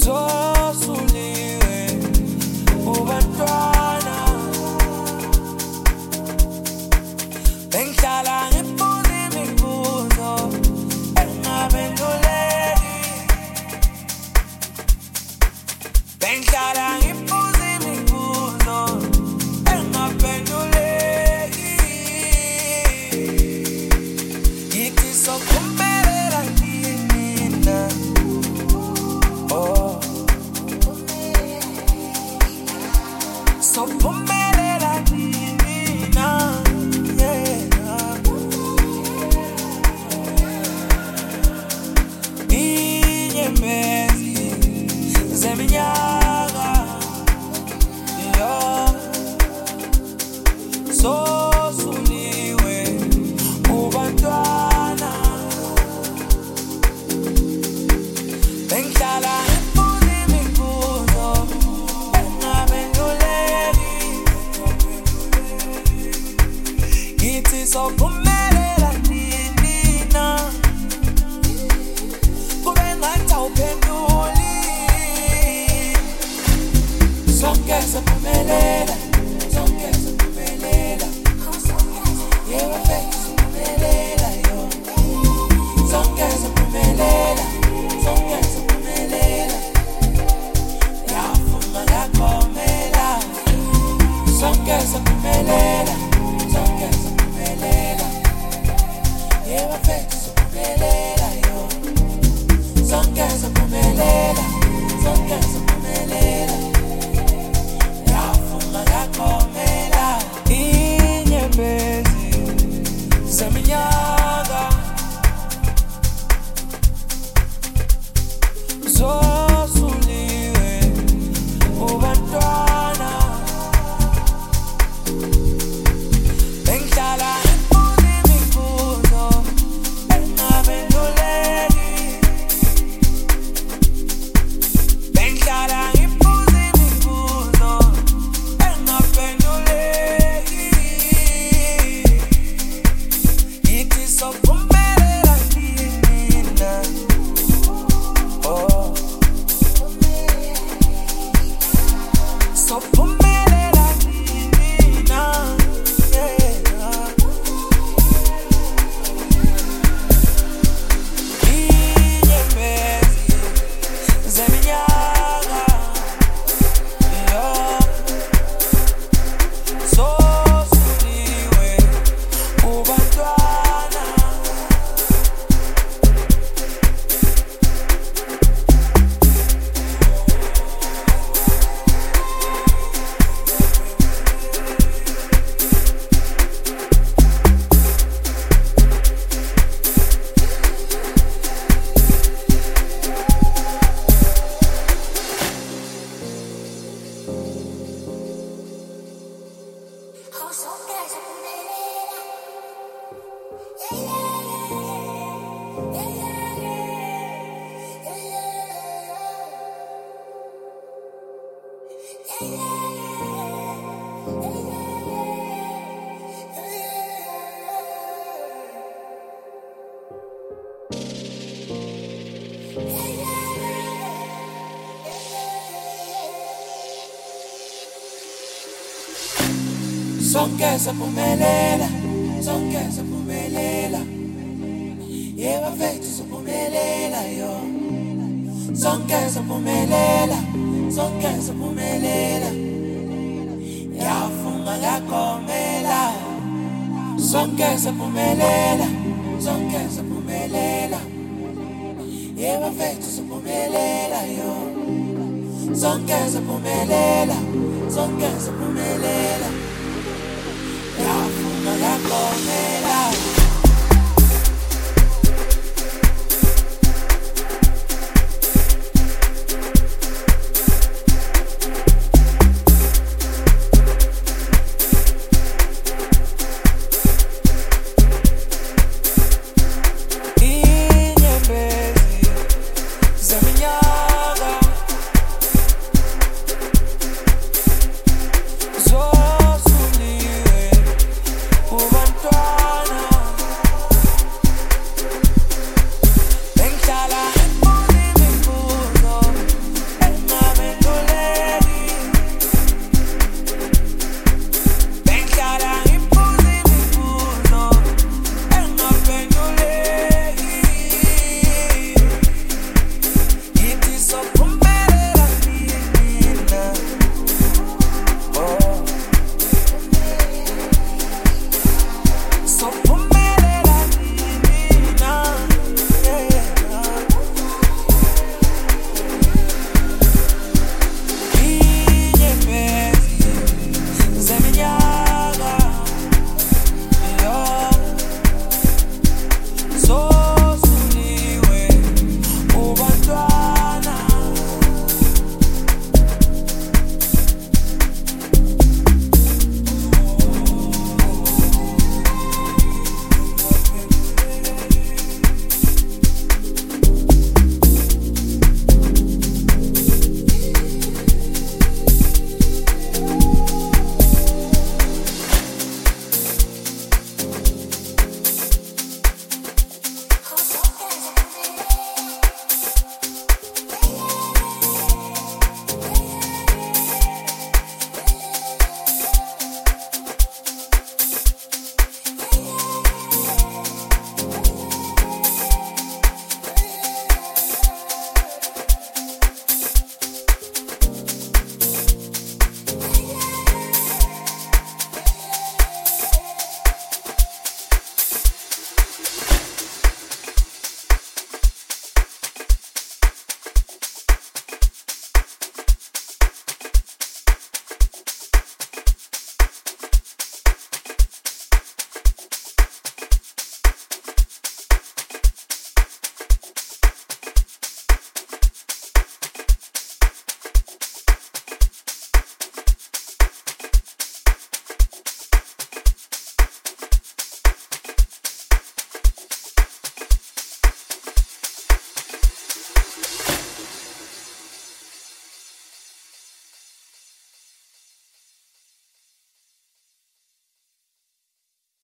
Zosuliwe ubantwana bengihlala ngibuza imibuzo engaphenduleki bengihlala ngibuza imibuzo engaphenduleki ngithi sokuphumelela mina oh sokuphumelela mina inyembezi zeminyaka yo zosuliwe ubantwana bengihlala ngibuza imibuzo engaphenduleki ngithi sokuphumelela nina kube ngathi awuphenduli sonke siphumelela sonke siphumelela yebo mfethu siphumelela yo sonke siphumelela sonke siphumelela yafuma ngakhomela sonke siphumelela sonke siphumelela yebo mfethu siphumelela yo sonke siphumelela sonke siphumelela yafuma ngakhomela inyembezi zeminyaka zosuliwe ubantwana bengihlala ngibuza imibuzo engaphenduleki bengihlala ngibuza imibuzo engaphenduleki ngithi sokuphumelela mina oh sokuphumelela mina inyembezi zeminyaka yo zosuliwe ubantwana sonke siphumelela sonke siphumelela yebo mfethu siphumelela yo sonke siphumelela sonke siphumelela yafuma ngakhomela sonke siphumelela sonke siphumelela yebo mfethu siphumelela yo sonke siphumelela sonke siphumelela yafuma ngakhomela inyembezi zeminyaka